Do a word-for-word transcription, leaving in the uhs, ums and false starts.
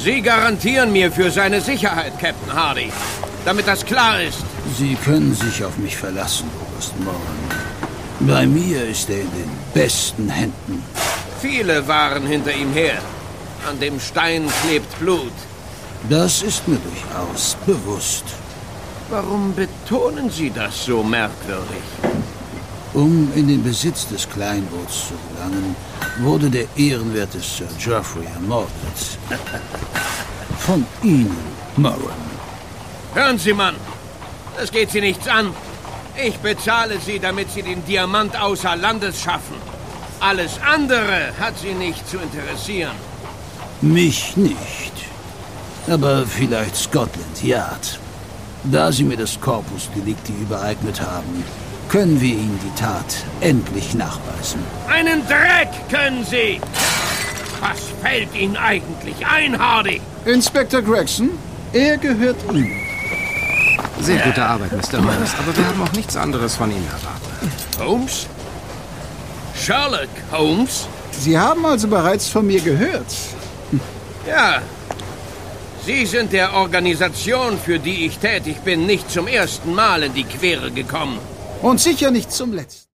Sie garantieren mir für seine Sicherheit, Captain Hardy. Damit das klar ist. Sie können sich auf mich verlassen, Oberst Moran. Bei mir ist er in den besten Händen. Viele waren hinter ihm her. An dem Stein klebt Blut. Das ist mir durchaus bewusst. Warum betonen Sie das so merkwürdig? Um in den Besitz des Kleinboots zu gelangen, wurde der ehrenwerte Sir Geoffrey ermordet. Von Ihnen, Moran. Hören Sie, Mann. Das geht Sie nichts an. Ich bezahle Sie, damit Sie den Diamant außer Landes schaffen. Alles andere hat Sie nicht zu interessieren. Mich nicht. Aber vielleicht Scotland Yard. Da Sie mir das Corpus Delicti übereignet haben, können wir Ihnen die Tat endlich nachweisen. Einen Dreck können Sie! Was fällt Ihnen eigentlich ein, Hardy? Inspektor Gregson, er gehört Ihnen. Sehr gute Arbeit, Mister Holmes, aber wir haben auch nichts anderes von Ihnen erwartet. Holmes? Sherlock Holmes? Sie haben also bereits von mir gehört. Ja. Sie sind der Organisation, für die ich tätig bin, nicht zum ersten Mal in die Quere gekommen. Und sicher nicht zum letzten.